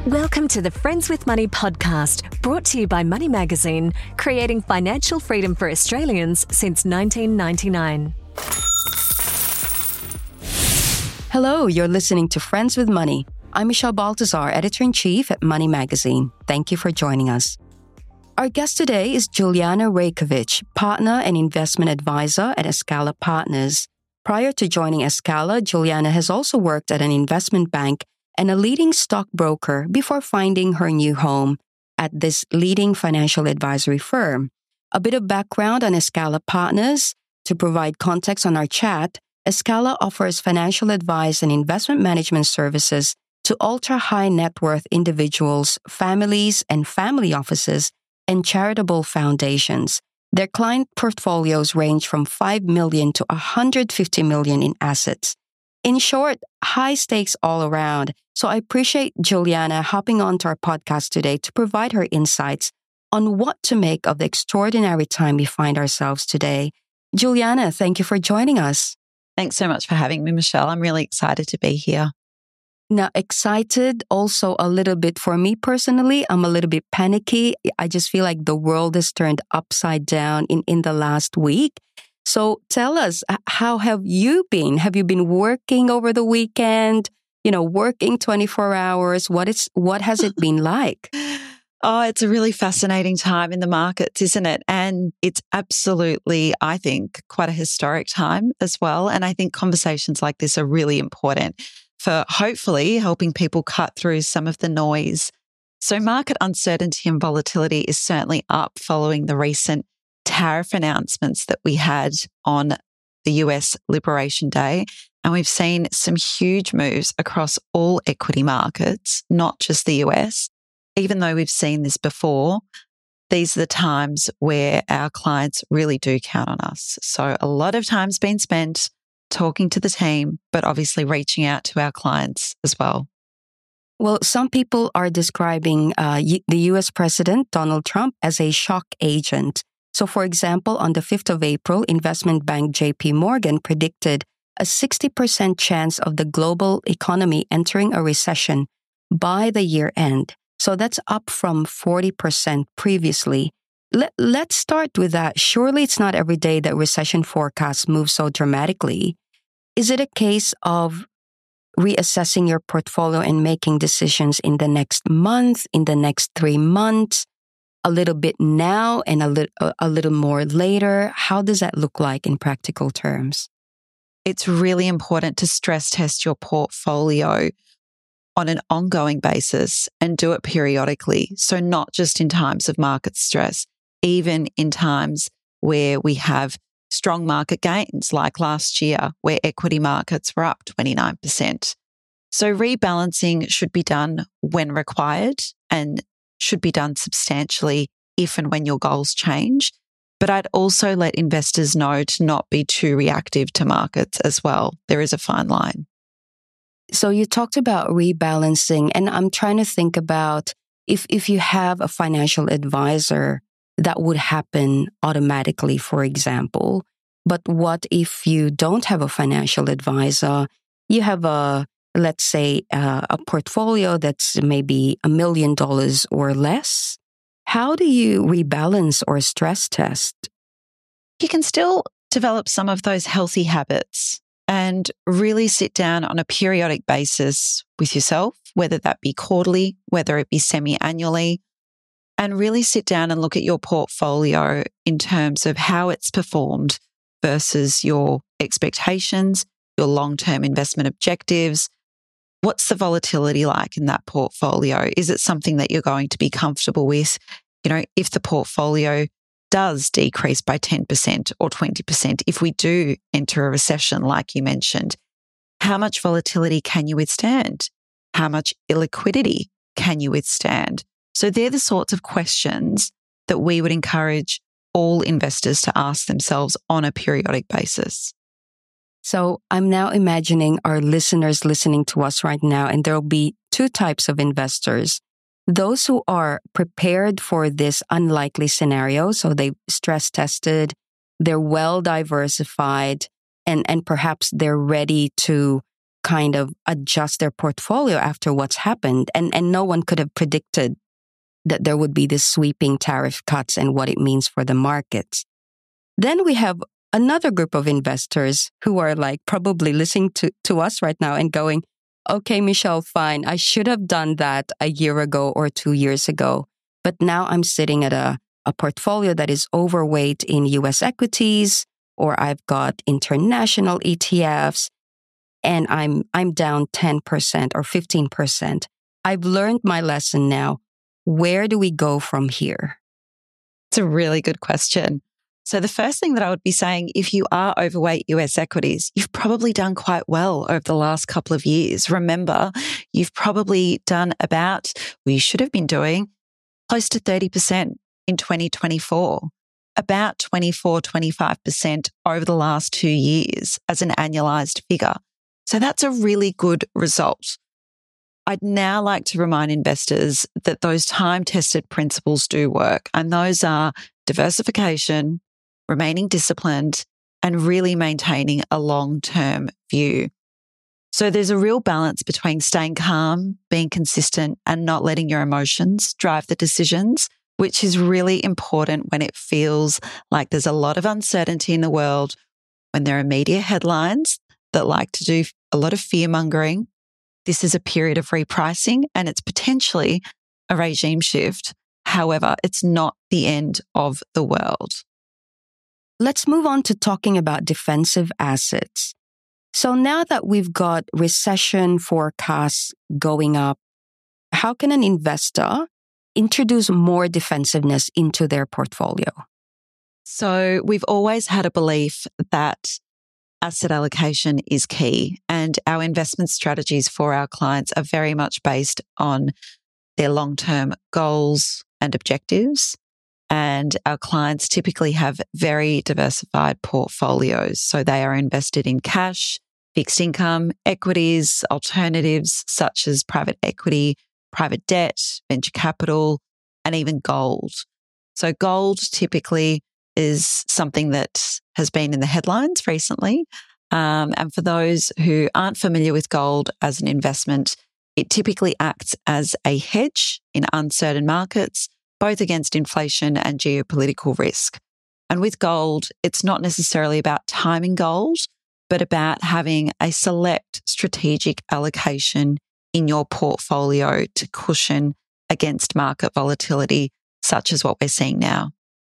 Welcome to the Friends with Money podcast, brought to you by Money Magazine, creating financial freedom for Australians since 1999. Hello, you're listening to Friends with Money. I'm Michelle Baltazar, Editor-in-Chief at Money Magazine. Thank you for joining us. Our guest today is Juliana Rajkovic, Partner and Investment Advisor at Escala Partners. Prior to joining Escala, Juliana has also worked at an investment bank and a leading stockbroker before finding her new home at this leading financial advisory firm. A bit of background on Escala Partners. To provide context on our chat, Escala offers financial advice and investment management services to ultra-high net worth individuals, families and family offices, and charitable foundations. Their client portfolios range from $5 million to $150 million in assets. In short, high stakes all around. So I appreciate Juliana hopping onto our podcast today to provide her insights on what to make of the extraordinary time we find ourselves today. Juliana, thank you for joining us. Thanks so much for having me, Michelle. I'm really excited to be here. Now, excited also a little bit for me personally. I'm a little bit panicky. I just feel like the world has turned upside down in the last week. So tell us, how have you been? Have you been working over the weekend? Working 24 hours? What has it been like? Oh, it's a really fascinating time in the markets, isn't it? And it's absolutely, I think, quite a historic time as well. And I think conversations like this are really important for hopefully helping people cut through some of the noise. So market uncertainty and volatility is certainly up following the recent tariff announcements that we had on the US Liberation Day. And we've seen some huge moves across all equity markets, not just the US. Even though we've seen this before, these are the times where our clients really do count on us. So a lot of time's been spent talking to the team, but obviously reaching out to our clients as well. Well, some people are describing the US President Donald Trump as a shock agent. So, for example, on the 5th of April, investment bank JP Morgan predicted a 60% chance of the global economy entering a recession by the year end. So that's up from 40% previously. Let's start with that. Surely it's not every day that recession forecasts move so dramatically. Is it a case of reassessing your portfolio and making decisions in the next month, in the next 3 months? A little bit now and a little more later? How does that look like in practical terms? It's really important to stress test your portfolio on an ongoing basis and do it periodically. So not just in times of market stress, even in times where we have strong market gains, like last year, where equity markets were up 29%. So rebalancing should be done when required and should be done substantially if and when your goals change. But I'd also let investors know to not be too reactive to markets as well. There is a fine line. So you talked about rebalancing, and I'm trying to think about if you have a financial advisor, that would happen automatically, for example. But what if you don't have a financial advisor? You have let's say, a portfolio that's maybe $1 million or less. How do you rebalance or stress test? You can still develop some of those healthy habits and really sit down on a periodic basis with yourself, whether that be quarterly, whether it be semi-annually, and really sit down and look at your portfolio in terms of how it's performed versus your expectations, your long-term investment objectives. What's the volatility like in that portfolio? Is it something that you're going to be comfortable with? If the portfolio does decrease by 10% or 20%, if we do enter a recession, like you mentioned, how much volatility can you withstand? How much illiquidity can you withstand? So they're the sorts of questions that we would encourage all investors to ask themselves on a periodic basis. So I'm now imagining our listeners listening to us right now, and there'll be two types of investors. Those who are prepared for this unlikely scenario, so they've stress tested, they're well diversified, and perhaps they're ready to kind of adjust their portfolio after what's happened. And no one could have predicted that there would be this sweeping tariff cuts and what it means for the markets. Then we have another group of investors who are like probably listening to us right now and going, okay, Michelle, fine. I should have done that a year ago or 2 years ago. But now I'm sitting at a portfolio that is overweight in US equities, or I've got international ETFs, and I'm down 10% or 15%. I've learned my lesson now. Where do we go from here? It's a really good question. So the first thing that I would be saying, if you are overweight US equities, you've probably done quite well over the last couple of years. Remember, you've probably done you should have been doing close to 30% in 2024, about 24-25% over the last 2 years as an annualized figure. So that's a really good result. I'd now like to remind investors that those time-tested principles do work, and those are diversification, remaining disciplined, and really maintaining a long-term view. So there's a real balance between staying calm, being consistent, and not letting your emotions drive the decisions, which is really important when it feels like there's a lot of uncertainty in the world, when there are media headlines that like to do a lot of fear-mongering. This is a period of repricing and it's potentially a regime shift. However, it's not the end of the world. Let's move on to talking about defensive assets. So now that we've got recession forecasts going up, how can an investor introduce more defensiveness into their portfolio? So we've always had a belief that asset allocation is key, and our investment strategies for our clients are very much based on their long-term goals and objectives. And our clients typically have very diversified portfolios. So they are invested in cash, fixed income, equities, alternatives such as private equity, private debt, venture capital, and even gold. So gold typically is something that has been in the headlines recently. And for those who aren't familiar with gold as an investment, it typically acts as a hedge in uncertain markets, both against inflation and geopolitical risk. And with gold, it's not necessarily about timing gold, but about having a select strategic allocation in your portfolio to cushion against market volatility, such as what we're seeing now.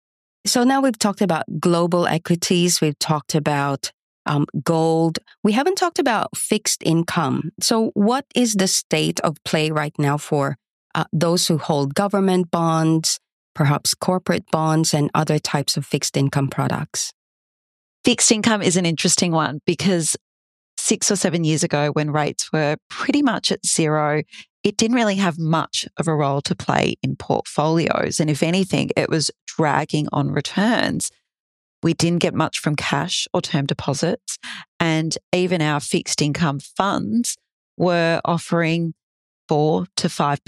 So now we've talked about global equities. We've talked about gold. We haven't talked about fixed income. So what is the state of play right now for those who hold government bonds, perhaps corporate bonds, and other types of fixed income products? Fixed income is an interesting one because 6 or 7 years ago, when rates were pretty much at zero, it didn't really have much of a role to play in portfolios. And if anything, it was dragging on returns. We didn't get much from cash or term deposits. And even our fixed income funds were offering 4 to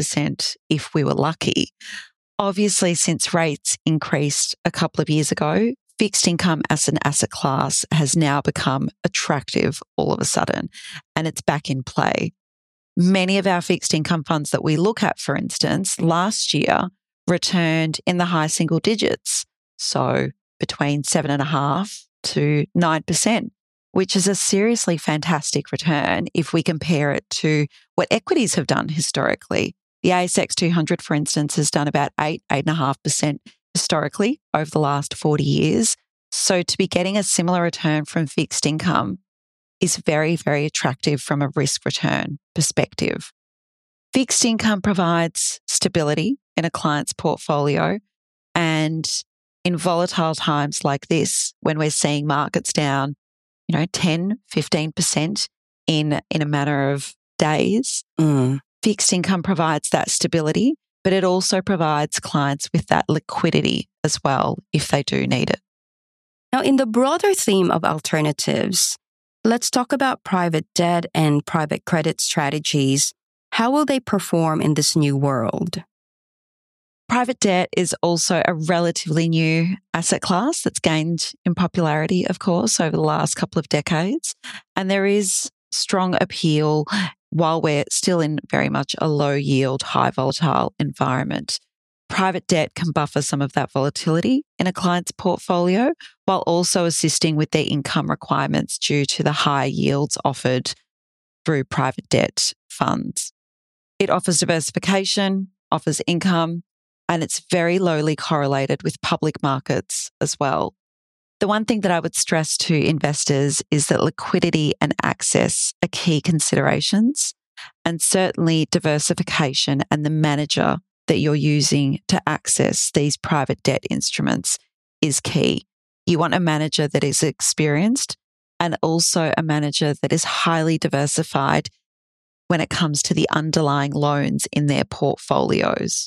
5% if we were lucky. Obviously, since rates increased a couple of years ago, fixed income as an asset class has now become attractive all of a sudden, and it's back in play. Many of our fixed income funds that we look at, for instance, last year returned in the high single digits, so between 7.5% to 9%, which is a seriously fantastic return if we compare it to what equities have done historically. The ASX 200, for instance, has done about 8.5% historically over the last 40 years. So to be getting a similar return from fixed income is very, very attractive from a risk return perspective. Fixed income provides stability in a client's portfolio, and in volatile times like this, when we're seeing markets down, 10, 15% in a matter of days, fixed income provides that stability, but it also provides clients with that liquidity as well if they do need it. Now, in the broader theme of alternatives, let's talk about private debt and private credit strategies. How will they perform in this new world? Private debt is also a relatively new asset class that's gained in popularity, of course, over the last couple of decades. And there is strong appeal while we're still in very much a low yield, high volatile environment. Private debt can buffer some of that volatility in a client's portfolio while also assisting with their income requirements due to the high yields offered through private debt funds. It offers diversification, offers income, and it's very lowly correlated with public markets as well. The one thing that I would stress to investors is that liquidity and access are key considerations, and certainly diversification and the manager that you're using to access these private debt instruments is key. You want a manager that is experienced and also a manager that is highly diversified when it comes to the underlying loans in their portfolios.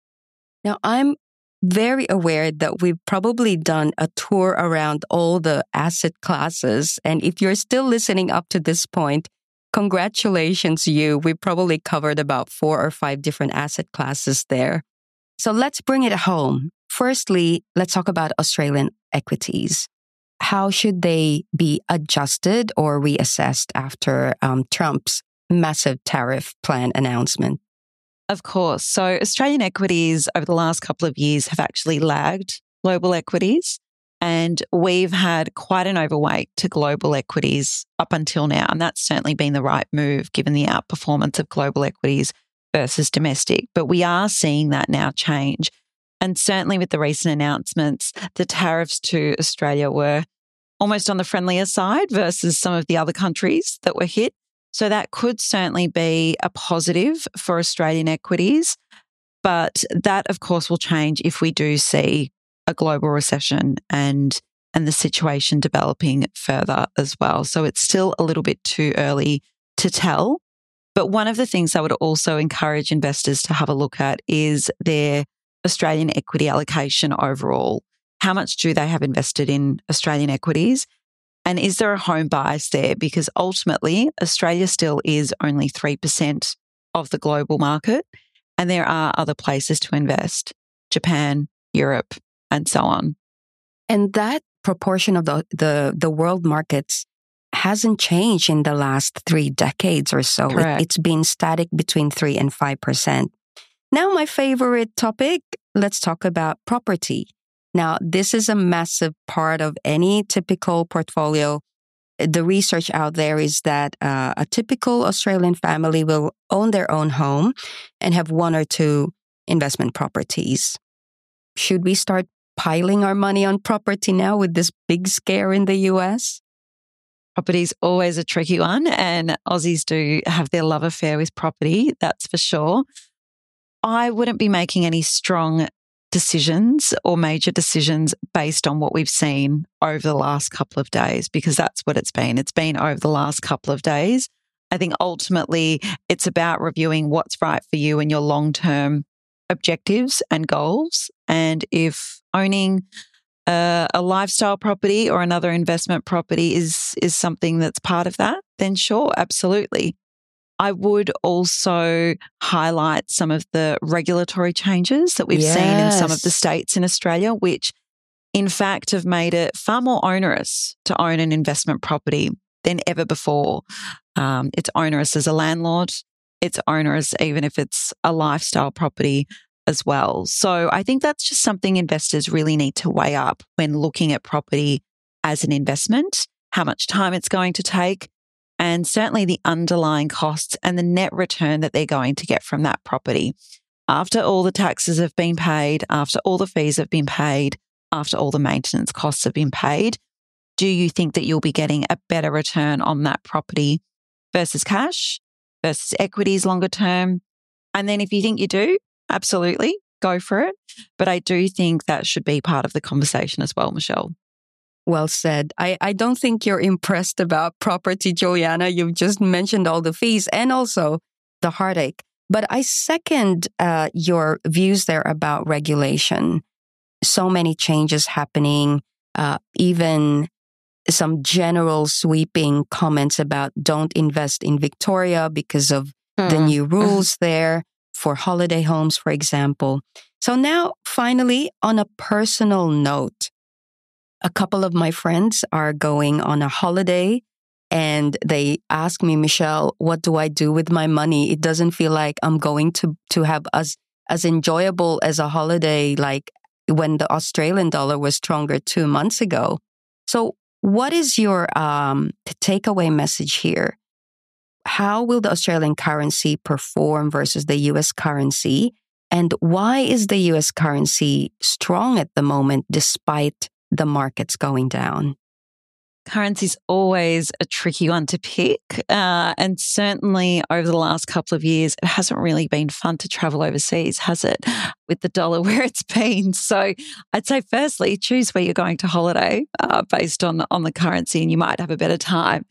Now, I'm very aware that we've probably done a tour around all the asset classes. And if you're still listening up to this point, congratulations, you. We probably covered about 4 or 5 different asset classes there. So let's bring it home. Firstly, let's talk about Australian equities. How should they be adjusted or reassessed after Trump's massive tariff plan announcement? Of course. So Australian equities over the last couple of years have actually lagged global equities. And we've had quite an overweight to global equities up until now. And that's certainly been the right move given the outperformance of global equities versus domestic. But we are seeing that now change. And certainly with the recent announcements, the tariffs to Australia were almost on the friendlier side versus some of the other countries that were hit. So that could certainly be a positive for Australian equities. But that, of course, will change if we do see a global recession and the situation developing further as well. So it's still a little bit too early to tell. But one of the things I would also encourage investors to have a look at is their Australian equity allocation overall. How much do they have invested in Australian equities? And is there a home bias there? Because ultimately, Australia still is only 3% of the global market, and there are other places to invest, Japan, Europe, and so on. And that proportion of the world markets hasn't changed in the last 3 decades or so. It's been static between 3 and 5%. Now, my favorite topic, let's talk about property. Now, this is a massive part of any typical portfolio. The research out there is that a typical Australian family will own their own home and have 1 or 2 investment properties. Should we start piling our money on property now with this big scare in the US? Property is always a tricky one, and Aussies do have their love affair with property, that's for sure. I wouldn't be making any strong decisions or major decisions based on what we've seen over the last couple of days, because that's what it's been. It's been over the last couple of days. I think ultimately it's about reviewing what's right for you and your long-term objectives and goals. And if owning a lifestyle property or another investment property is something that's part of that, then sure, absolutely. I would also highlight some of the regulatory changes that we've seen in some of the states in Australia, which in fact have made it far more onerous to own an investment property than ever before. It's onerous as a landlord. It's onerous even if it's a lifestyle property as well. So I think that's just something investors really need to weigh up when looking at property as an investment, how much time it's going to take, and certainly the underlying costs and the net return that they're going to get from that property. After all the taxes have been paid, after all the fees have been paid, after all the maintenance costs have been paid, do you think that you'll be getting a better return on that property versus cash, versus equities longer term? And then if you think you do, absolutely, go for it. But I do think that should be part of the conversation as well, Michelle. Well said. I don't think you're impressed about property, Juliana. You've just mentioned all the fees and also the heartache. But I second your views there about regulation. So many changes happening, even some general sweeping comments about don't invest in Victoria because of the new rules there for holiday homes, for example. So now, finally, on a personal note, a couple of my friends are going on a holiday and they ask me, Michelle, what do I do with my money? It doesn't feel like I'm going to have as enjoyable as a holiday like when the Australian dollar was stronger 2 months ago. So what is your takeaway message here? How will the Australian currency perform versus the US currency? And why is the US currency strong at the moment despite the markets going down? Currency is always a tricky one to pick. And certainly over the last couple of years, it hasn't really been fun to travel overseas, has it? With the dollar where it's been. So I'd say firstly, choose where you're going to holiday based on the currency, and you might have a better time.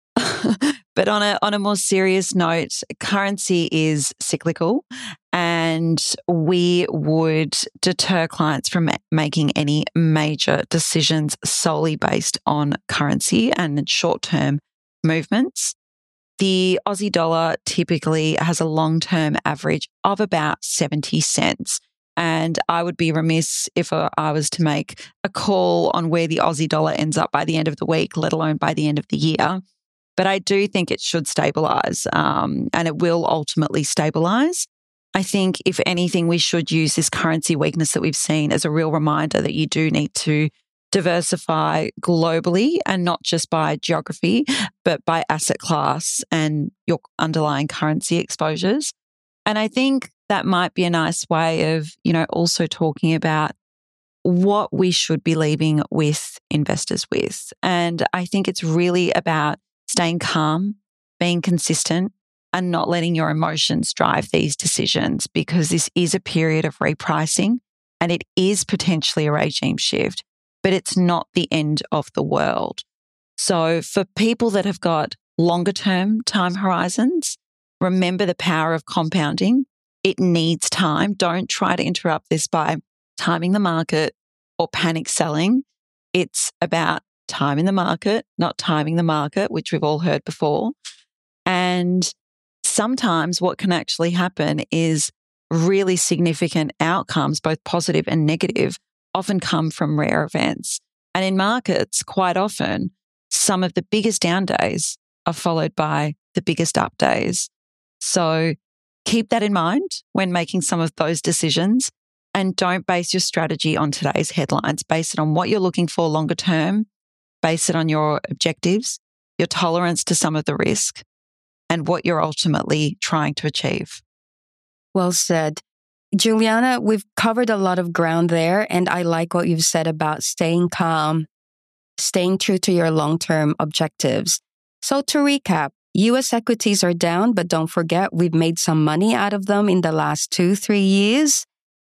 But on a more serious note, currency is cyclical, and we would deter clients from making any major decisions solely based on currency and short-term movements. The Aussie dollar typically has a long-term average of about 70 cents. And I would be remiss if I was to make a call on where the Aussie dollar ends up by the end of the week, let alone by the end of the year. But I do think it should stabilise, and it will ultimately stabilise. I think, if anything, we should use this currency weakness that we've seen as a real reminder that you do need to diversify globally, and not just by geography, but by asset class and your underlying currency exposures. And I think that might be a nice way of, also talking about what we should be leaving with investors with. And I think it's really about staying calm, being consistent, and not letting your emotions drive these decisions, because this is a period of repricing and it is potentially a regime shift, but it's not the end of the world. So for people that have got longer term time horizons, remember the power of compounding. It needs time. Don't try to interrupt this by timing the market or panic selling. It's about time in the market, not timing the market, which we've all heard before. And sometimes what can actually happen is really significant outcomes, both positive and negative, often come from rare events. And in markets, quite often, some of the biggest down days are followed by the biggest up days. So keep that in mind when making some of those decisions, and don't base your strategy on today's headlines. Base it on what you're looking for longer term. Base it on your objectives, your tolerance to some of the risk, and what you're ultimately trying to achieve. Well said. Juliana, we've covered a lot of ground there, and I like what you've said about staying calm, staying true to your long-term objectives. So to recap, U.S. equities are down, but don't forget we've made some money out of them in the last 2-3 years.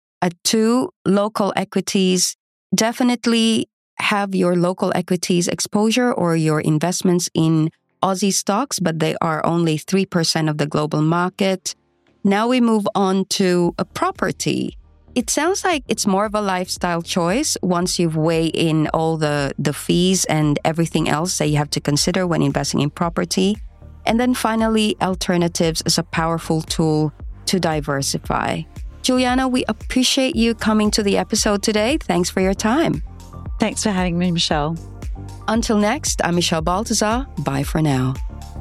Local equities, definitely have your local equities exposure or your investments in Aussie stocks, but they are only 3% of the global market. Now we move on to a property. It sounds like it's more of a lifestyle choice once you've weighed in all the fees and everything else that you have to consider when investing in property. And then finally, alternatives is a powerful tool to diversify. Juliana, we appreciate you coming to the episode today. Thanks for your time. Thanks for having me, Michelle. Until next, I'm Michelle Baltazar. Bye for now.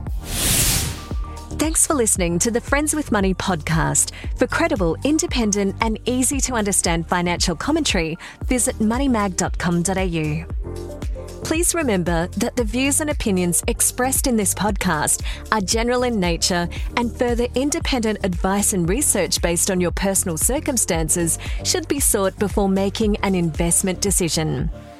Thanks for listening to the Friends with Money podcast. For credible, independent and easy to understand financial commentary, visit moneymag.com.au. Please remember that the views and opinions expressed in this podcast are general in nature, and further independent advice and research based on your personal circumstances should be sought before making an investment decision.